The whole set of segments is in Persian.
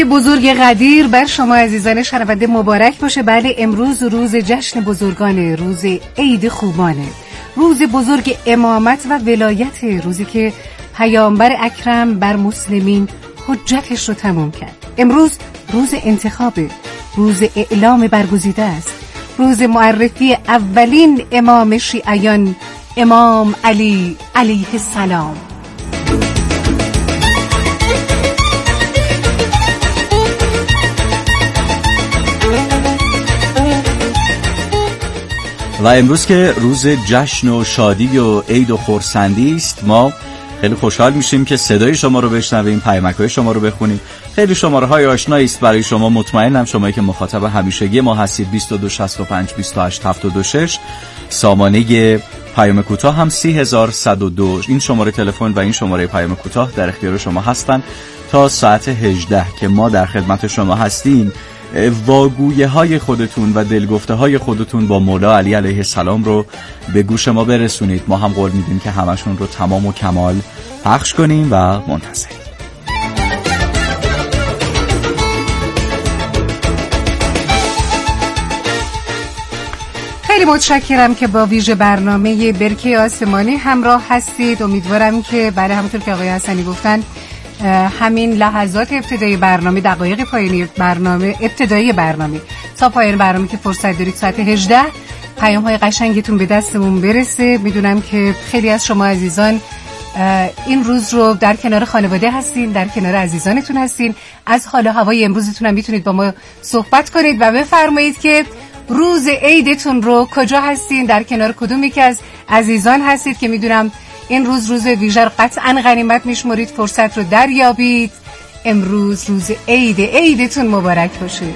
بزرگ قدیر بر شما عزیزان شنونده مبارک باشه. بله، امروز روز جشن بزرگانه، روز عید خوبانه، روز بزرگ امامت و ولایت، روزی که پیامبر اکرم بر مسلمین حجتش رو تموم کرد. امروز روز انتخابه، روز اعلام برگزیده است، روز معرفی اولین امام شیعیان، امام علی علیه السلام. و امروز که روز جشن و شادی و عید و خرسندی است، ما خیلی خوشحال میشیم که صدای شما رو بشنویم، پیامک‌های شما رو بخونیم. خیلی شماره‌های آشنایی است برای شما، مطمئنم شمایی که مخاطب همیشگی ما هستید. 2265 28726 سامانه پیام کوتاه هم 30102. این شماره تلفن و این شماره پیام کوتاه در اختیار شما هستن تا ساعت 18 که ما در خدمت شما هستیم. واگویه های خودتون و دلگفته های خودتون با مولا علی علیه السلام رو به گوش ما برسونید. ما هم قول میدیم که همشون رو تمام و کمال پخش کنیم و منتظریم. خیلی متشکرم که با ویژه برنامه برکه آسمانی همراه هستید. امیدوارم که بله، همونطور که آقای حسنی گفتن، همین لحظات ابتدایی برنامه، دقایق پایانی برنامه، ابتدایی برنامه تا پایان برنامه که فرصت دارید ساعت 18 پیام‌های قشنگتون به دستمون برسه. میدونم که خیلی از شما عزیزان این روز رو در کنار خانواده هستین، در کنار عزیزانتون هستین، از حال و هوای امروزتون هم میتونید با ما صحبت کنید و بفرمایید که روز عیدتون رو کجا هستین، در کنار کدوم یکی از عزیزان هستید که میدونم این روز ویژه قطعاً غنیمت میشمرید، فرصت رو دریابید. امروز روز عیدتون مبارک باشه.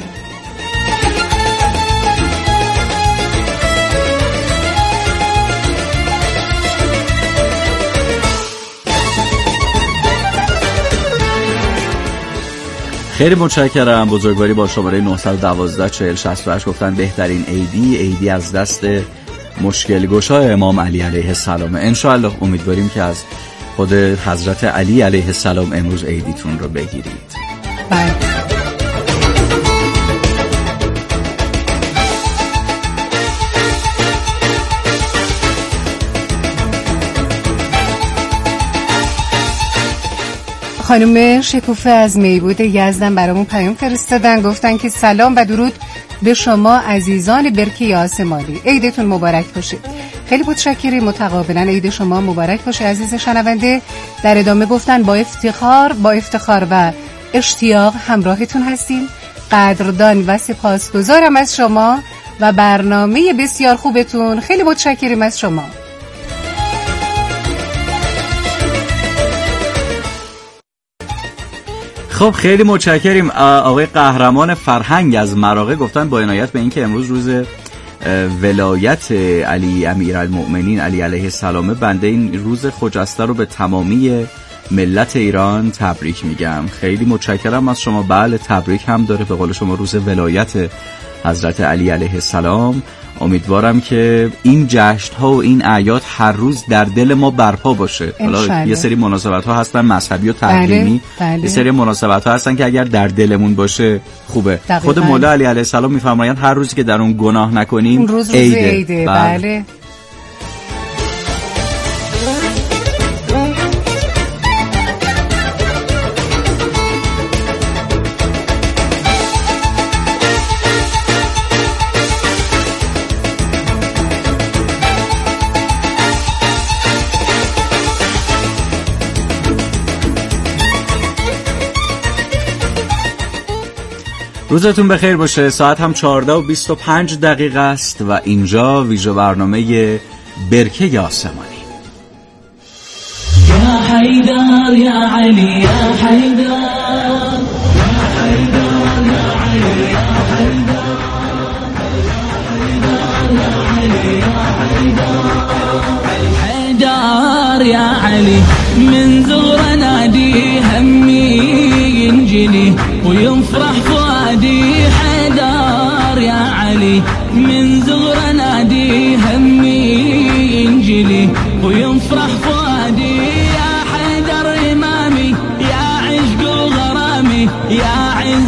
خیلی متشکرم. بزرگواری با شماره 912 40 68 گفتن بهترین عیدی از دست مشکل گشا امام علی علیه السلام. انشاءالله امیدواریم که از خود حضرت علی علیه السلام امروز عیدیتون رو بگیرید. بله. خانم شکوفه از میبود یزدان برامون پیام فرستادن، گفتن که سلام و درود به شما عزیزان برکه آسمانی، عیدتون مبارک باشه. خیلی متشکرم، متقابلا عید شما مبارک باشه عزیز شنونده. در ادامه گفتن با افتخار و اشتیاق همراهتون هستیم، قدردان و سپاسگزارم از شما و برنامه بسیار خوبتون. خیلی متشکرم از شما. خب خیلی متشکریم. آقای قهرمان فرهنگ از مراغه گفتن با عنایت به این که امروز روز ولایت علی امیرالمؤمنین علی علیه السلام، بنده این روز خجسته رو به تمامی ملت ایران تبریک میگم. خیلی متشکرم از شما. بله، تبریک هم داره به قول شما روز ولایت حضرت علی علیه السلام. امیدوارم که این جشن ها و این اعیاد هر روز در دل ما برپا باشه. حالا یه سری مناسبت ها هستن مذهبی و تحریمی، بله. یه سری مناسبت ها هستن که اگر در دلمون باشه خوبه. دقیقاً. خود مولا علی علیه السلام میفرمایند هر روزی که در اون گناه نکنیم اون روز عیده. بله. روزتون بخیر باشه. ساعت هم 14:25 است و اینجا ویژه برنامه برکه آسمانی. یا حیدر یا علی یا حیدر یا حیدر یا علی یا حیدر حیدر یا علی من زغر نادي همي ينجلي وينفرح فؤادي حيدر يا علي من زغر نادي همي ينجلي وينفرح فؤادي يا حيدر إمامي يا عشق وغرامي يا عز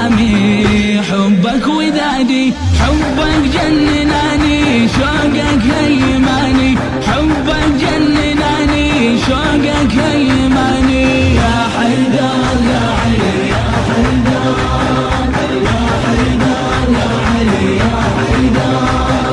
غرامي حبك ودادي حبك جنناني شوقك هيماني حبك جنناني شوقك هيماني يا حيدر يا علي يا حيدر يا حيدر يا علي يا حيدر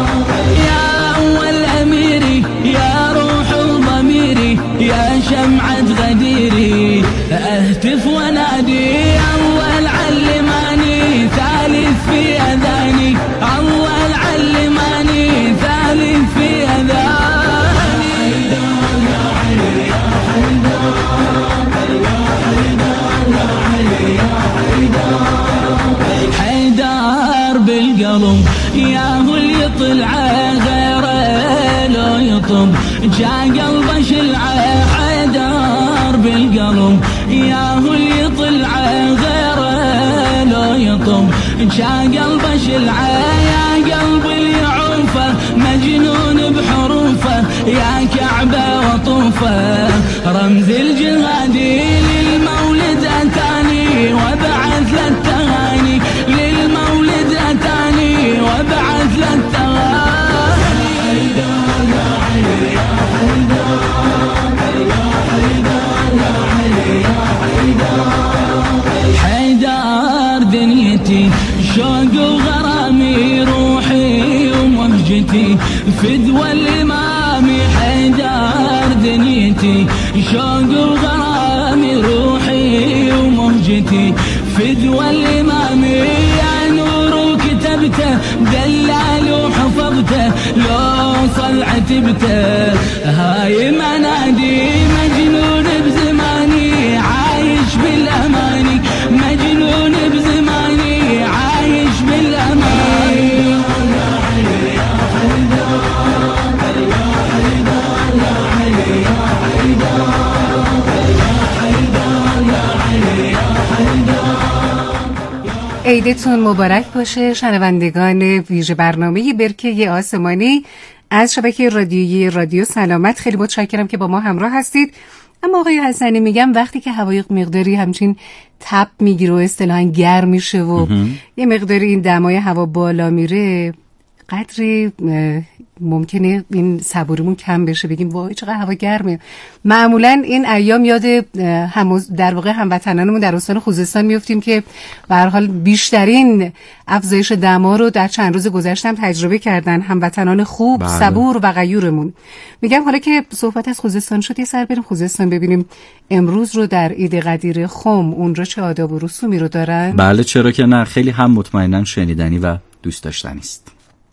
يا أول أميري يا روح ضميري يا شمعة غديري أهتف ونادي أول علماني ثالث في أذاني أول علماني ثالث في أذاني يا علي يا حيدر يا حيدر يا علي يا حيدر حيدر بالقلب يا هو اللي يطلع غيره لو يطب جا قلبه شلعه حيدر بالقلب يا هو اللي يطلع غيره لو يطب جا قلبه شلعه يا قلب اللي يعوفه مجنون بحروفه يا كعبه وطوفه رمز الجهادي للمولد أتاني وبعث للتهاني للمولد أتاني وبعث للتهاني يا علي يا حيدر يا حيدر يا علي يا حيدر حيدر دنيتي شوق وغرامي روحي ومهجتي فدوى الإمام حيدر دنيتي شوق وغرامي روحي ومهجتي فدوى الإمام يا نور كتبته دلال وحفظته لو صلعت بته هاي منادي مجنون بزماني عايش بالأماني مجنون بزماني عايش بالأماني يا علي يا حيدر يا حيدر يا علي يا حيدر يا حيدر يا علي يا حيدر عیدتون مبارک باشه شنوندگان ویژه برنامه برکه آسمانی از شبکه رادیویی رادیو سلامت. خیلی متشکرم که با ما همراه هستید. اما آقای حسنی میگم وقتی که هوای مقداری همچین تب میگیره و اصطلاحاً گرم میشه و یه مقداری این دمای هوا بالا میره قدری ممکنه این صبوریمون کم بشه بگیم وای چقدر هوا گرمه. معمولا این ایام یاد در واقع هموطنانمون در استان خوزستان میافتیم که به هر حال بیشترین افزایش دما رو در چند روز گذشته هم تجربه کردن هموطنان خوب بله. صبور و غیورمون. میگم حالا که صحبت از خوزستان شد یه سر بریم خوزستان ببینیم امروز رو در عید قدیر خم اونجا چه آداب و رسومی رو دارن. بله چرا که نه، خیلی هم مطمئناً شنیدنی و دوست داشتنی است.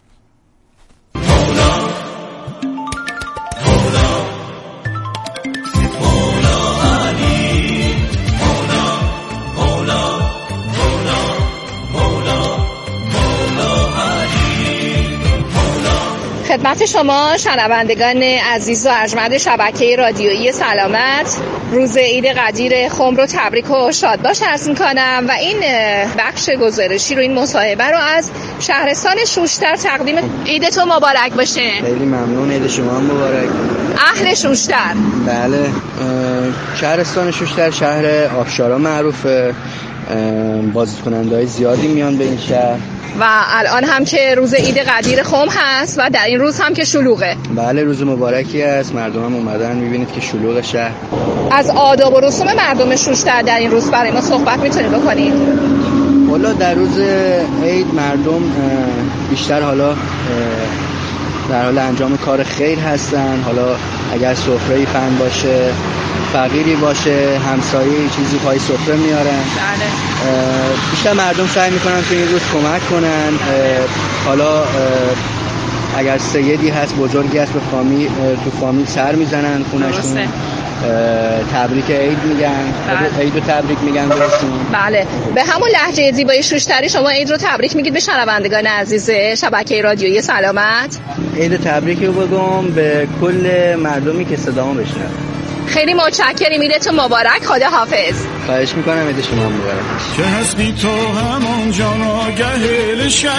خدمت شما شنوندگان عزیز و ارجمند شبکه رادیویی سلامت روز عید قدیر خم رو تبریک و شادباش عرض می‌کنم و این بخش گزارشی رو این مصاحبه رو از شهرستان شوشتر تقدیم عیدتون مبارک باشه. خیلی ممنون، عید شما هم مبارک. اهل شوشتر؟ بله، شهرستان شوشتر شهر آبشارا معروفه، بازدیدکننده‌های زیادی میان به این شهر و الان هم که روز عید قدیر خم هست و در این روز هم که شلوغه. بله روز مبارکی است، مردم هم اومدن، میبینید که شلوغ شهر. از آداب و رسوم مردم شوشتر در این روز برای ما صحبت میتونید بکنید؟ والا در روز عید مردم بیشتر حالا در حال انجام کار خیر هستن، حالا اگر سفره‌ای پهن باشه، فقیری باشه، همسایه چیزی پای سفره میارن. بله. بیشتر مردم سعی میکنن که این روز کمک کنن، حالا اگر سیدی هست بزرگی هست به فامیل تو فامیل سر میزنن خونشون، تبریک عید میگن، عید رو تبریک میگن بهشون. بله، به همون لهجه زیبای شوشتری شما عید رو تبریک میگید به شنوندگان عزیز شبکه رادیویی سلامت. عید تبریک رو بگم به کل مردمی که صدامو بشنون. خیلی متشکرم، عیدتون مبارک، خدا حافظ. خواهش میکنم، عید شما مبارک. که هستی تو همون جانگه لشکر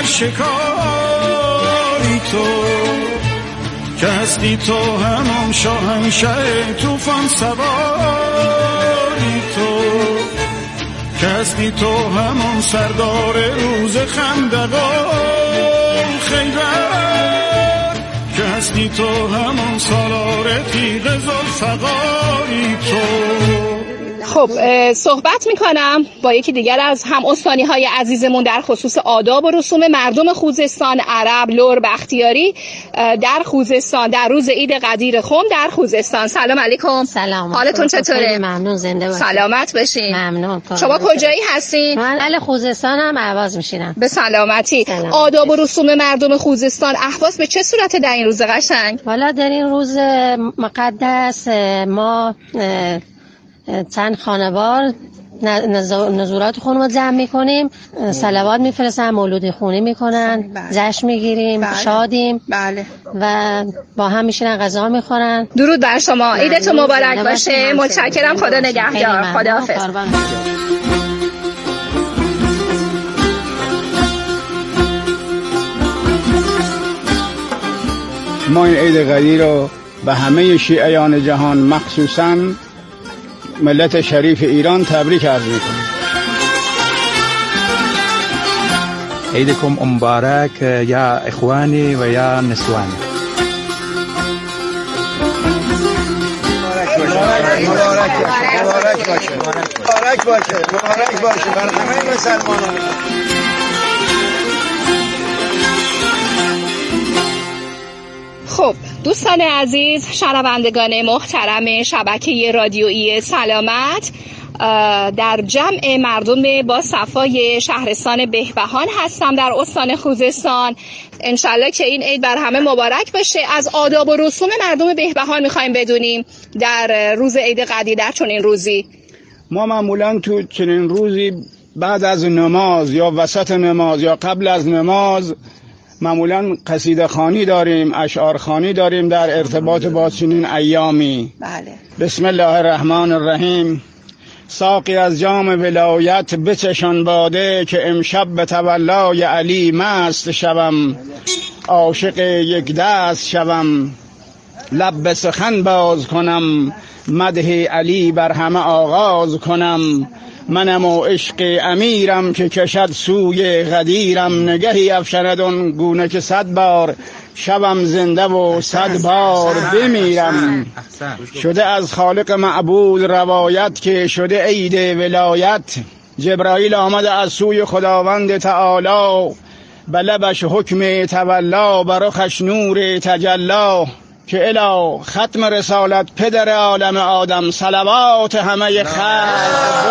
شکاری تو، که هستی تو همون شاهنشه توفان سواری تو، که که هستی تو همون سردار روز خندقان خیبر، که هستی تو همون سالار تیغ ذوالفقاری تو. خب صحبت میکنم با یکی دیگر از هم استانی های عزیزمون در خصوص آداب و رسوم مردم خوزستان، عرب لور بختیاری در خوزستان در روز عید قدیر خم در خوزستان. سلام علیکم. سلام. حالتون چطوره؟ ممنون، زنده باشید. سلامت باشین. ممنون. شما کجایی هستین؟ من اهل خوزستانم، اهواز میشینم. به سلامتی. آداب و رسوم مردم خوزستان اهواز به چه صورته در این روز قشنگ؟ والا در این روز مقدس ما چند خانوار نزورات خونم رو جمع میکنیم، صلوات میفرستن، مولودی خونی میکنن، جشن میگیریم، شادیم و با هم میشینن غذا میخورن. درود بر شما، عیدتون مبارک باشه. متشکرم، خدا نگهدار. خداحافظ. ما این عید قدیر رو به همه شیعیان جهان مخصوصاً ملت شریف ایران تبریک عرض میکنم. عیدکم مبارک یا اخوانی و یا نسوانی. مبارک باشه بر همه مسلمانان. خب دوستان عزیز، شنوندگان محترم شبکه رادیویی سلامت، در جمع مردم با صفای شهرستان بهبهان هستم در استان خوزستان. انشالله که این عید بر همه مبارک باشه. از آداب و رسوم مردم بهبهان میخوایم بدونیم در روز عید قدیر، در چنین روزی. ما معمولا تو چنین روزی بعد از نماز یا وسط نماز یا قبل از نماز معمولا قصیده خوانی داریم، اشعار خوانی داریم در ارتباط با چنین ایامی. بله. بسم الله الرحمن الرحیم. ساقی از جام ولایت بچشان باده، که امشب به تولای علی مست شوم، عاشق یک دست شوم، لب به سخن باز کنم، مدح علی بر همه آغاز کنم. منم و عشق امیرم که کشد سوی غدیرم، نگهی افشندون گونه که 100 بار شوم زنده و 100 بار بمیرم. شده از خالق معبود روایت که شده عید ولایت، جبرائیل آمد از سوی خداوند تعالی، به لبش حکم تولا، برخش نور تجلا، که الا ختم رسالت پدر عالم آدم، صلوات همه خلق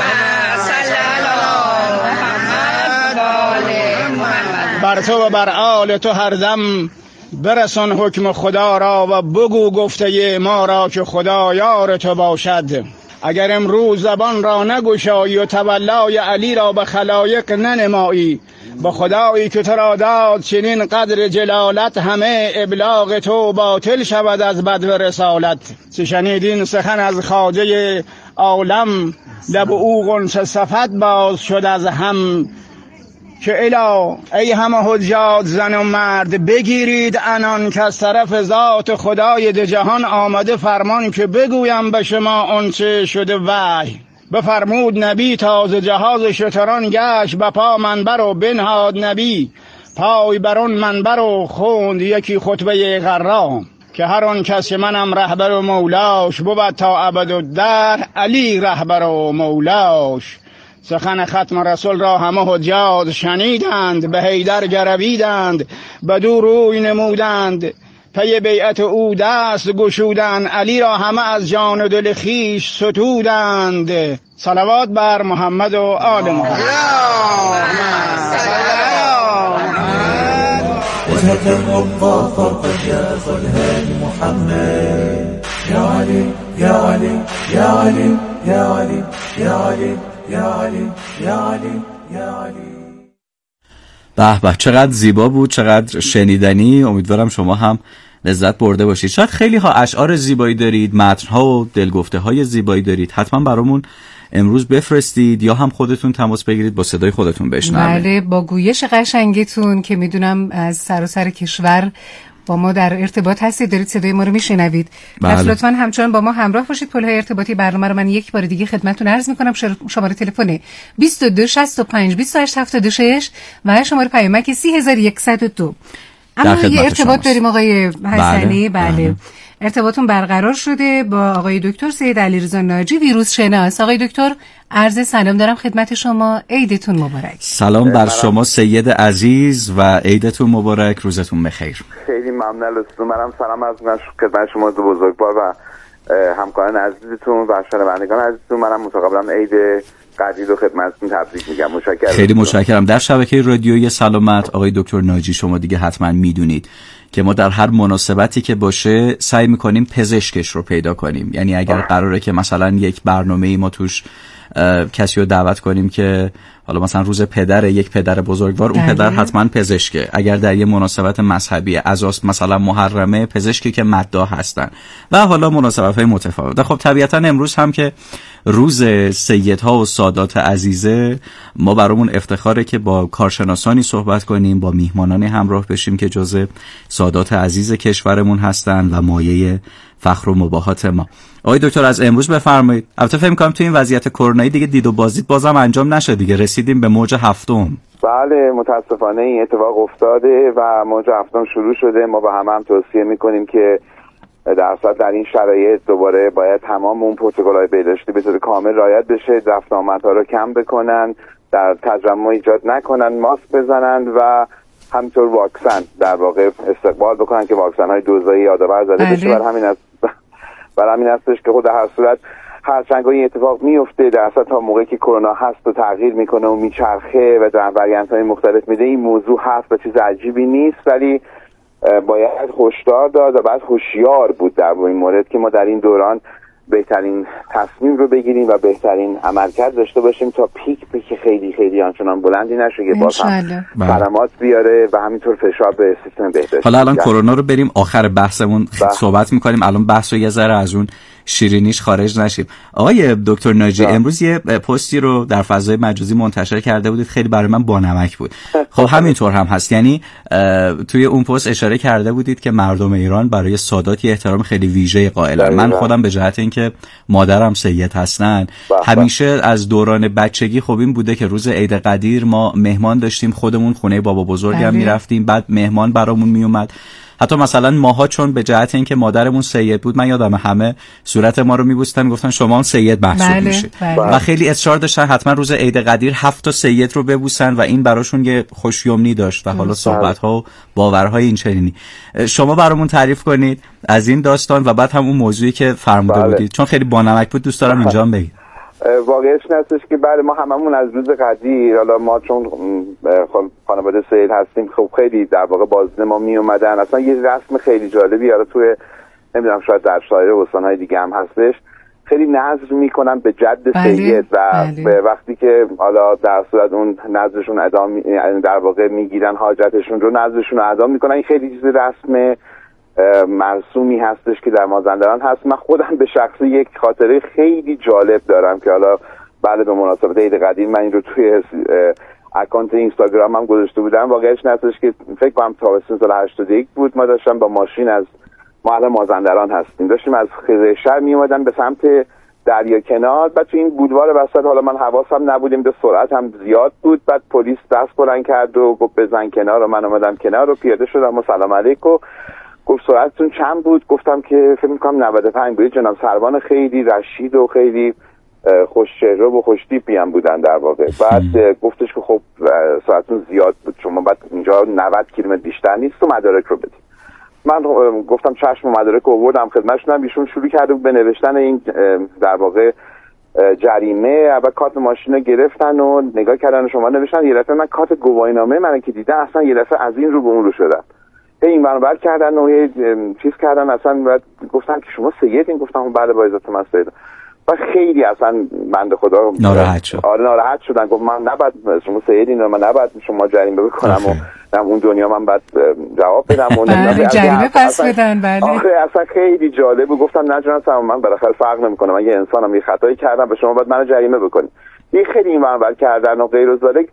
بر تو و بر آل تو هر دم، برسان حکم خدا را و بگو گفته ما را، که خدا یار تو باشد. اگر امروز زبان را نگشایی و تولای علی را به خلایق ننمایی، با خدایی که تو را داد چنین قدر جلالت، همه ابلاغ تو باطل شود از بدو رسالت. چه شنیدین سخن از خواجه عالم، لب او غنچه صفت باز شد از هم، که الا ای همه حجاج زن و مرد، بگیرید عنان که از طرف ذات خدای ده جهان آمده فرمان، که بگویم به شما آنچه شده وحی. بفرمود نبی تازه جهاز شتران گشت، به پا منبر و بنهاد نبی پای برون منبر و خوند یکی خطبه غرا، که هر آن کس که منم رهبر و مولاش، بود تا ابدالدهر علی رهبر و مولاش. سخن ختم رسول را همه حجاج شنیدند، به حیدر گرویدند، بدو روی نمودند، پی بیعت او دست گشودند، علی را همه از جان و دل خویش ستودند. صلوات بر محمد و آل محمد. وجهك الرقى فرق شاف الهادي محمد، يا علي يا علي يا علي يا علي يا علي يا علي يا علي يا علي. به به، چقدر زیبا بود، چقدر شنیدنی. امیدوارم شما هم لذت برده باشید. شاید خیلی ها اشعار زیبایی دارید، متن‌ها و دلگفته های زیبایی دارید، حتما برامون امروز بفرستید یا هم خودتون تماس بگیرید با صدای خودتون بشنوید. بله، با گویش قشنگتون که میدونم از سراسر کشور با ما در ارتباط هستید، دارید صدای ما رو میشنوید. بله. لطفاً همچنان با ما همراه باشید. پل‌های ارتباطی برنامه رو من یک بار دیگه خدمتتون عرض می‌کنم. شماره تلفن 2265 2876 و شماره پیامک 3102. اما یه ارتباط داریم آقای حسنی. بله. ارتباطون برقرار شده با آقای دکتر سید علیرضا ناجی، ویروس شناس. آقای دکتر عرض سلام دارم خدمت شما. عیدتون مبارک. سلام بر شما سید عزیز و عیدتون مبارک، روزتون بخیر. خیلی ممنون لطفتون. منم سلام عرض می‌کنم خدمت شما بزرگوار و همکاران عزیزتون و شنوندگان عزیزتون. منم متقابلا عید قدیر رو خدمتتون تبریک میگم. متشکرم. خیلی متشکرم. در شبکه رادیویی سلامت آقای دکتر ناجی، شما دیگه حتما میدونید که ما در هر مناسبتی که باشه سعی میکنیم پزشکش رو پیدا کنیم. یعنی اگر قراره که مثلا یک برنامه‌ای ما توش کسی رو دعوت کنیم که حالا مثلا روز یک پدر بزرگوار، اون پدر حتما پزشکه. اگر در یه مناسبت مذهبی عزاست مثلا محرمه، پزشکی که مداح هستن و حالا مناسبت‌های متفاوت. خب طبیعتا امروز هم که روز سیدها و سادات عزیزه، ما برامون افتخاره که با کارشناسانی صحبت کنیم، با میهمانانی همراه بشیم که جزء سادات عزیز کشورمون هستن و مایه فخر و مباهات ما. آقای دکتر از امروز بفرمایید. البته فکر می‌کنم تو این وضعیت کرونایی دیگه دید و بازدید بازم انجام نشه دیگه، رسیدیم به موج هفتم. بله متاسفانه این اتفاق افتاده و موج هفتم شروع شده. ما با هم توصیه می‌کنیم که در این شرایط دوباره باید تمام اون پروتکل‌های بهداشتی به طور کامل رعایت بشه، رفت آمدها رو کم بکنن، در تجمع ایجاد نکنن، ماسک بزنن و همینطور واکسن در واقع استقبال بکنن که واکسن‌های دوزایی یادآور زده بشه. برای همین هستش که خود در هر صورت هرچند این اتفاق میفته، در اصل تا موقعی که کرونا هست و تغییر میکنه و میچرخه و در وریانت‌های مختلف میده، این موضوع هست و چیز عجیبی نیست، ولی باید هشدار داد و باید هوشیار بود در این مورد که ما در این دوران بهترین تصمیم رو بگیریم و بهترین عملکرد داشته باشیم تا پیک خیلی خیلی آنچنان بلندی نشه که باز هم خدمات بیاره و همینطور فشار به سیستم بهداشتی. حالا الان کرونا رو بریم آخر بحثمون صحبت میکنیم. الان بحث رو یه ذره از اون شیرینیش خارج نشیم. آقای دکتر ناجی امروز یه پستی رو در فضای مجازی منتشر کرده بودید، خیلی برای من بانمک بود. خب همینطور هم هست، یعنی توی اون پست اشاره کرده بودید که مردم ایران برای سادات احترام خیلی ویژه قائلن. من خودم به جهت اینکه مادرم سید هستن همیشه از دوران بچگی خب این بوده که روز عید قدیر ما مهمان داشتیم، خودمون خونه بابا بزرگم میرفتیم، بعد مهمان برامون میومد. حتی مثلا ماها چون به جهت اینکه مادرمون سید بود، من یادم همه صورت ما رو میبوستن، گفتن شما هم سید محسوب میشید و خیلی اصرار داشتن حتما روز عید قدیر 7 سید رو ببوسن و این براشون یه خوشیومنی داشت و حالا صحبت‌ها و باورهای این چنینی. شما برامون تعریف کنید از این داستان و بعد هم اون موضوعی که فرموده بودید، چون خیلی بانمک بود، دوست دارم اینجا بگید. واقعیش هستش که بله ما هممون از روز قدیر، حالا ما چون خانواده سید هستیم، خب خیلی در واقع بازدید ما می اومدن. اصلا یه رسم خیلی جالبی حالا توی نمیدونم شاید در سایر استان‌های دیگه هم هستش، خیلی نذر میکنن به جد سید و وقتی که حالا در صورت اون نذرشون ادا در واقع میگیرن حاجتشون رو، نذرشون رو ادا میکنن. این خیلی چیز رسم مرسومی هستش که در مازندران هست. من خودم به شخصی یک خاطره خیلی جالب دارم که حالا بعد به مناسبت عید قدیر من این رو توی اکانت اینستاگرام هم گذاشته بودم. واقعیش هستش که فکر کنم تابستون سال 81 بود، ما داشتم با ماشین از محل مازندران هستیم، داشتیم از خزر شهر می اومدن به سمت دریا کنار. بعد تو این بولوار وسط حالا من حواسم نبودیم، به سرعت هم زیاد بود. بعد پلیس دست بلند کرد و گفت بزن کنار و من اومدم کنار و پیاده شدم و سلام علیکم. گفت سرعتتون چند بود؟ گفتم که فکر می‌کنم 95 بود. جناب سروان خیلی رشید و خیلی خوش‌چهره و خوش‌تیپی هم بودن در واقع. بعد گفتش که خب سرعتتون زیاد بود، شما بعد اینجا 90 کیلومتر بیشتر نیست و مدارک رو بدید. من گفتم چشم، مدارک رو آوردم خدمتشون. ایشون شروع کرده بود به نوشتن این در واقع جریمه. اول کارت ماشین رو گرفتن و نگاه کردن، شما نوشتن. یه دفعه من کارت گواهینامه من که دیدم، اصلا یه دفعه از این رو به اون رو شدم. این منور کردن و یه چیز کردن، اصلا گفتن که شما سیدین. گفتم بله با عزت من سیدم. و خیلی اصلا بنده خدا ناراحت شد. ناراحت شدن. گفت من نباید شما سیدین و من نباید شما جریمه بکنم و در اون دنیا من باید جواب بدم و جریمه پس بدن. بله اصلا خیلی جالب بود. گفتم نه جان من بالاخره فرق نمیکنه، من یه انسانم، یه خطایی کردم و شما باید منو جریمه بکنید. این خیلی منور کردن و غیر از ذلک.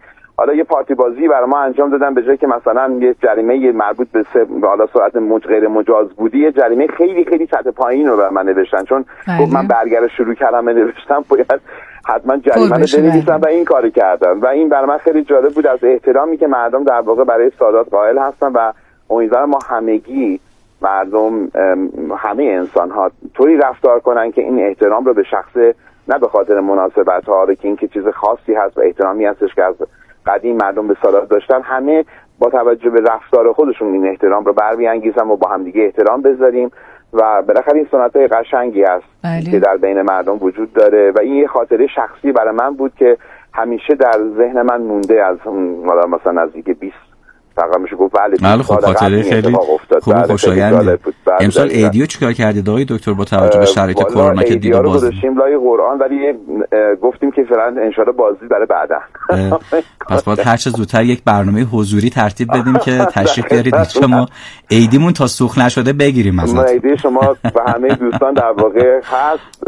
حالا یه پارتی بازی برای ما انجام دادن، به جای که مثلا یه جریمه مربوط به حالا سرعت غیر مجاز بودی، یه جریمه خیلی خیلی سطح پایین رو بر من نوشتن، چون گفت من برگر شروع کردم نوشتم باید حتما جریمه رو بنویسم و این کارو کردم و این برای من خیلی جالب بود، از احترامی که مردم در واقع برای سادات قائل هستن و امیدوارم ما همگی مردم همه انسان ها طوری رفتار کنن که این احترام رو به شخص، نه به خاطر مناسبت ها که این که چیز خاصی هست و احترامی هستش که از قدیم مردم به سادات داشتن، همه با توجه به رفتار خودشون این احترام رو برمیانگیزن و با هم دیگه احترام بذاریم و بالاخره این سنت‌های قشنگی هست که در بین مردم وجود داره و این یه خاطره شخصی برای من بود که همیشه در ذهن من مونده از مثلا نزدیک 20 فقط میشه گفت بله خب خاطره خیلی خوب و خوشایندی. امسال عیدیو چیکار کردید آقای دکتر با توجه به شرایط کرونا که دیگه باز گذاشتیم لای قرآن، ولی گفتیم که فعلا ان شاءالله بازی برای بعدا. پس باید هر چه زودتر یک برنامه حضوری ترتیب بدیم که تشریف بیارید اینجا ما عیدیمون تا سوخت نشده بگیریم ازتون. عیدی شما و همه دوستان در واقع هست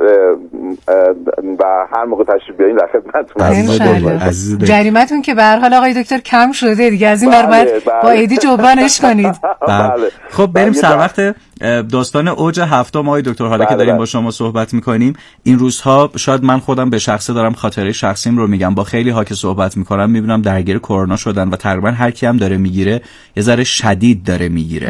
و هر موقع تشریف بیارین در خدمتتون. جریمتون که به هر حال آقای دکتر کم شده دیگه، از این بعد با عیدی جبرانش کنید. خب بریم سر وقت داستان اوج هفتم آقای دکتر. حالا که داریم با شما صحبت میکنیم این روزها، شاید من خودم به شخصه دارم خاطره شخصیم رو میگم، با خیلی ها که صحبت میکنم میبینم درگیر کرونا شدن و تقریبا هر کی هم داره میگیره یه ذره شدید داره میگیره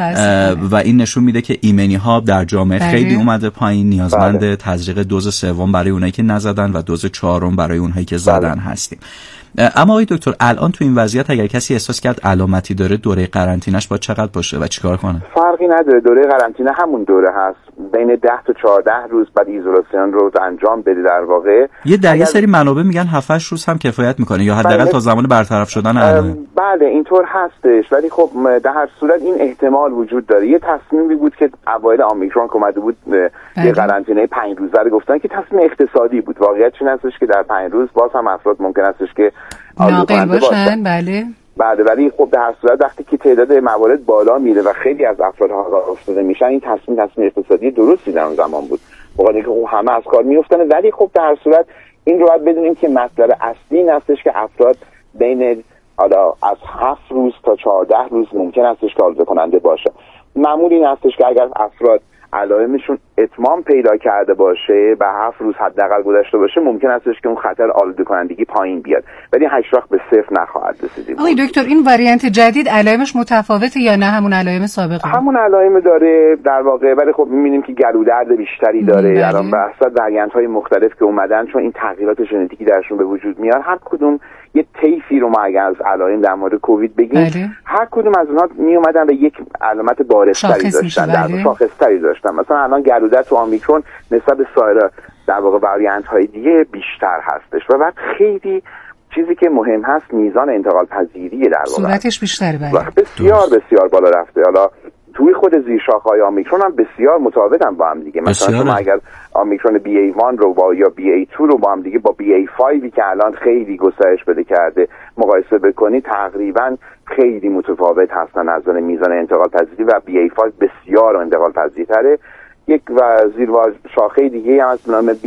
و این نشون میده که ایمنی ها در جامعه خیلی اومده پایین. نیازمند تزریق دوز سوم برای اونایی که نزدن و دوز چهارم برای اونایی که زدن هستیم. اما آقای دکتر الان تو این وضعیت اگر کسی احساس کرد علامتی داره، دوره قرنطینه‌اش با چقدر باشه و چیکار کنه؟ فرقی نداره، دوره قرنطینه همون دوره هست، بین 10 تا 14 روز بعد ایزولاسیون رو انجام بده. در واقع یه سری منابع میگن 7-8 روز هم کفایت میکنه یا حداقل تا زمان برطرف شدن علائم. بله اینطور هستش، ولی خب در هر صورت این احتمال وجود داره. یه تصمیمی بود که اوایل اومیکرون که اومده بود یه قرنطینه 5 روزه رو گفتن که تصمیم اقتصادی بود. واقعیت این هستش که در 5 روز باز هم افراد ممکن استش که ناقل باشن. بله ولی خب در هر صورت وقتی که تعداد موارد بالا میره و خیلی از افراد آگاه افتاده میشن، این تصمیم اقتصادی درستی در اون زمان بود. واقعا که همه از کار میافتن، ولی خب در هر صورت این رو باید بدونیم که مطلب اصلی این هستش که افراد بین از 7 روز تا 14 روز ممکن استش که آلوده کننده باشه. معمول این هستش که اگر افراد علائمشون اتمام پیدا کرده باشه و 7 روز حداقل گذشته باشه، ممکن استش که اون خطر آلوده کنندگی پایین بیاد، ولی هیچ وقت به صفر نخواهد رسید. آقای دکتر این واریانت جدید علائمش متفاوته یا نه همون علائم سابقه؟ همون علائم داره در واقع، ولی خب می‌بینیم که گلودرد بیشتری داره. الان بحث واریانت‌های مختلف که اومدن، چون این تغییرات ژنتیکی درشون به وجود میاد، هر کدوم یه طیفی رو ما اگر از علائم در مورد کووید بگیم، هر کدوم از اونها می اومدن به یک علامت بارزتری داشتن، در شاخص‌تری داشتن. مثلا الان گلودرد تو اومیکرون نسبت به سایر در واقع واریانت‌های دیگه بیشتر هستش و بعد خیلی چیزی که مهم هست میزان انتقال پذیری در واقع صورتش بیشتره. بسیار بسیار بالا رفته. حالا توی خود زیرشاخه‌های اومیکرون هم بسیار متفاوتن با هم دیگه. مثلا شما اگر اومیکرون BA1 رو با یا BA2 رو با هم دیگه با BA5 که الان خیلی گسترش پیدا کرده مقایسه بکنید، تقریبا خیلی متفاوت هستن از نظر میزان انتقال پذیری و BA5 بسیار انتقال پذیرتره. یک و زیر شاخه دیگه هم از نام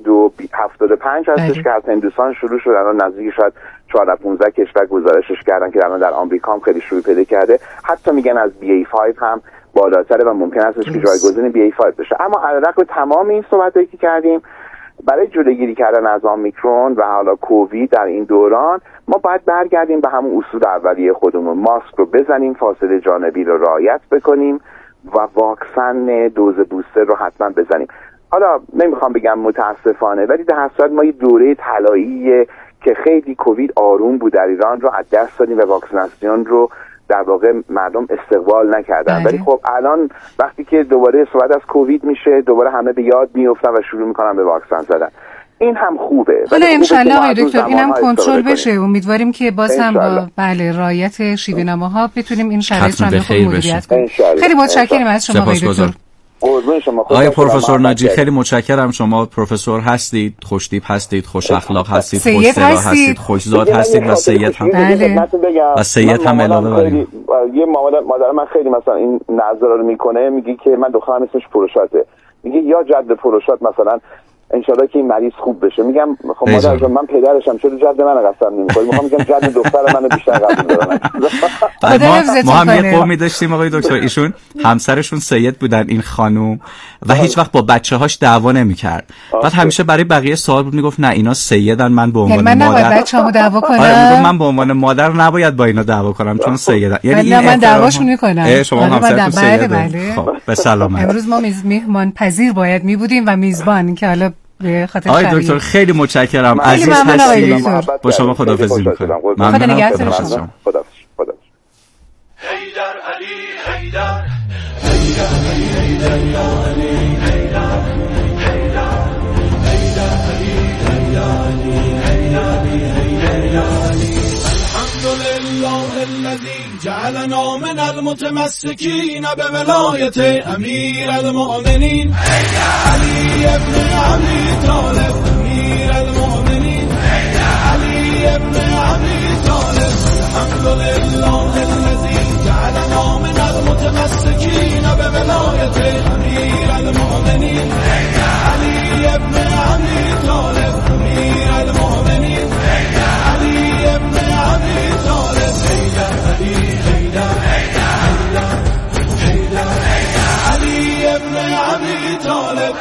BA275 هستش که از هندوستان شروع شد، الان نزدیک شاید 14-15 کشور گزارشش کردن که الان در آمریکا هم خیلی شروع پیدا کرده. حتی میگن از BA5 هم بالاتره و ممکن است که جایگزین BA5 بشه. اما علیرغم تمام این صحبتایی که کردیم، برای جلوگیری کردن از اومیکرون و حالا کووید در این دوران، ما باید برگردیم به همون اصول اولیه خودمون. ماسک رو بزنیم، فاصله جانبی رو رعایت بکنیم و واکسن دوز بوستر رو حتما بزنیم. حالا نمیخوام بگم متاسفانه، ولی در هر صورت ما یه دوره طلایی که خیلی کووید آروم بود در ایران رو از دست دادیم و واکسیناسیون رو در واقع مردم استقبال نکردن. ولی خب الان وقتی که دوباره صحبت از کووید میشه، دوباره همه به یاد میافتن و شروع میکنن به واکسن زدن. این هم خوبه. حالا انشالله آقای دکتر اینم کنترل بشه. امیدواریم که باز هم با رعایت شیوه‌نماها بتونیم این شرایط رو خوب مدیریت کنیم. خیلی متشکرم از شما آقای دکتر. آقای پروفسور ناجی خیلی متشکرم. شما پروفسور هستید، خوشتیپ هستید، خوش اخلاق هستید، خوش‌طبع هستید، خوش‌ذات هستید و سید هم و سید هم علاوه داریم. یه مادر من خیلی مثلا این نظر رو میکنه، میگه که من دخترم اسمش پروشاته، میگه یا جد پروشات مثلا انشالله که این مریض خوب بشه. میگم خب مادر جان من پدرشم، چرا جد من قسم نمی‌خوری؟ میخوام میگم جد دختر منو بیشتر قبول دارم. ما هم یه قومی داشتیم آقای دکتر، ایشون همسرشون سید بودن این خانوم و هیچ وقت با بچه‌هاش دعوا نمی‌کرد. بعد همیشه برای بقیه سوال بود، میگفت نه اینا سیدن، من به عنوان مادر نباید بچه‌مو دعوا کنم. آره من به عنوان مادر نباید با اینا دعوا کنم چون سیدن. یعنی من دعواشون می‌کنم. شما همسرتون سیده. خب به سلامت. امروز ما مهمان پذیر باید می‌بودیم و میزبان که حالا به خاطر آقای دکتر خیلی متشکرم، عزیز هستید. با شما خداحافظی می‌کنم. خدا نگهدار شما. خداحافظ. حیدر علی حیدر حیدر حیدر یا علی حیدر حیدر حیدر علی حیدر حیدر یا علی. الحمدلله الذی جعلنا من المتمسکین بولایت امیر المؤمنین علی ابن ابی طالب امیر المؤمنین علی ابن ابی طالب. الحمدلله الذی جعلنا من المتمسکین بولایت امیر المؤمنین علی ابن ابی طالب امیر المؤمنین علی ابن ابی طالب. حیدر علی حیدر حیدر علی ابن ابی طالب.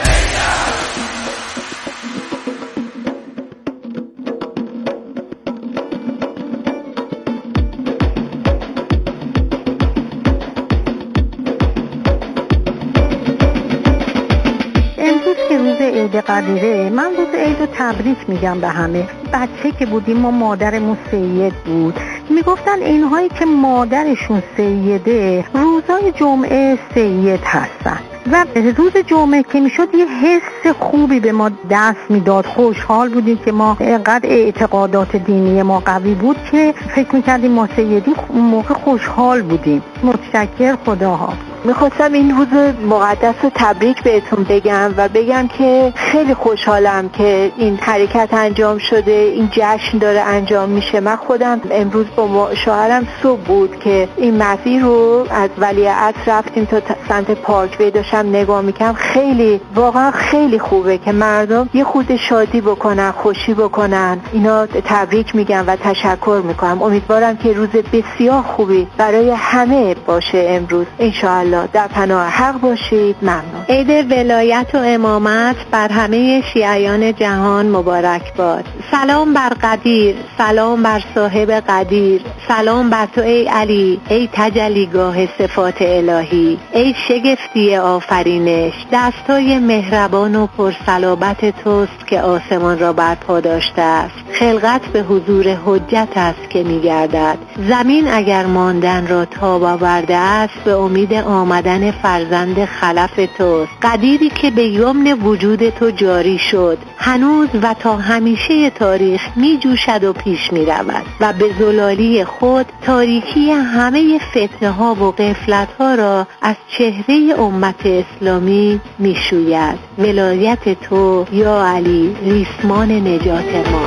عید قدیره، من روز عید رو تبریک میگم به همه. بچه که بودیم ما مادرمون سید بود، میگفتن اینهایی که مادرشون سیده روزای جمعه سید هستن و روز جمعه که میشد یه حس خوبی به ما دست میداد. خوشحال بودیم که ما اینقدر اعتقادات دینی ما قوی بود که فکر میکردیم ما سیدی اون موقع خوشحال بودیم. متشکر، خداها. میخواستم این روز مقدس رو تبریک بهتون بگم و بگم که خیلی خوشحالم که این حرکت انجام شده، این جشن داره انجام میشه. من خودم امروز با شوهرم صبح بود که این مسیر رو از ولیعصر رفتیم تا سمت پارکوی، داشتم نگاه میکنم. خیلی واقعا خیلی خوبه که مردم یه خود شادی بکنن، خوشی بکنن. اینا تبریک میگم و تشکر میکنم. امیدوارم که روز بسیار خوبی برای همه باشه امروز انشاءالله. در پناه حق باشید. ممنون. عید ولایت و امامت بر همه شیعیان جهان مبارک باد. سلام بر قدیر، سلام بر صاحب قدیر، سلام بر تو ای علی، ای تجلیگاه صفات الهی، ای شگفتی آفرینش. دستای مهربان و پرصلابت توست که آسمان را برپا داشته است. خلقت به حضور حجت است که می‌گردد. زمین اگر ماندن را تاب آورده است به امید آمدن فرزند خلف توست. قدیری که به یمن وجود تو جاری شد، هنوز و تا همیشه تاریخ می جوشد و پیش می رود و به زلالی خود تاریکی همه فتنه ها و غفلت ها را از چهره امت اسلامی می شوید. ولایت تو یا علی ریسمان نجات ما.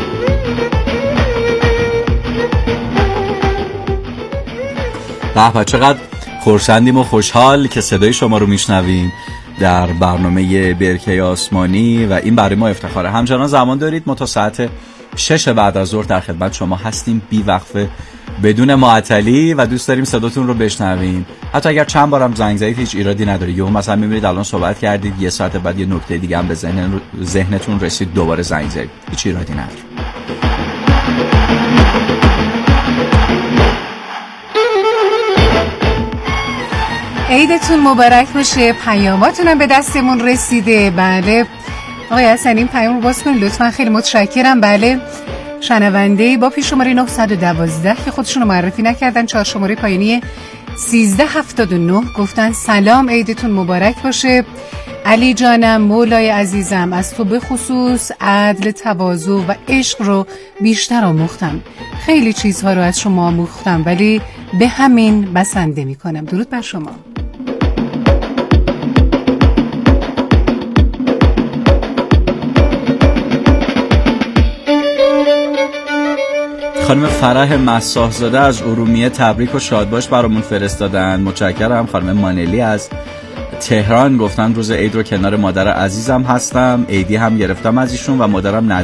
به چقدر خرسندیم و خوشحال که صدای شما رو میشنویم در برنامه برکه آسمانی و این برای ما افتخاره. همچنان زمان دارید، ما تا ساعت 6 بعد از ظهر در خدمت شما هستیم بی وقفه بدون معطلی و دوست داریم صداتون رو بشنویم. حتی اگر چند بارم زنگ زدید هیچ ایرادی نداره. یهو مثلا میبینید الان صحبت کردید یه ساعت بعد یه نکته دیگه هم به ذهنتون رسید دوباره زنگ زدید، هیچ ایرادی نداره. عیدتون مبارک باشه. پیاماتون هم به دستمون رسیده. بله آقای حسنی این پیام رو باز کنید لطفا، خیلی متشکرم. بله شنونده با پیش شماره 912 که خودشون رو معرفی نکردن، 4 شماره پایینی 1379 گفتن سلام عیدتون مبارک باشه. علی جانم، مولای عزیزم، از تو به خصوص عدل، تواضع و عشق رو بیشتر آموختم. خیلی چیزها رو از شما آموختم ولی به همین بسنده می کنم. درود بر شما. خانم فرح مساح زاده از ارومیه تبریک و شادباش برامون فرستادن، متشکرم. خانم مانلی از تهران گفتن روز عید رو کنار مادر عزیزم هستم، عیدی هم گرفتم از ایشون و مادرم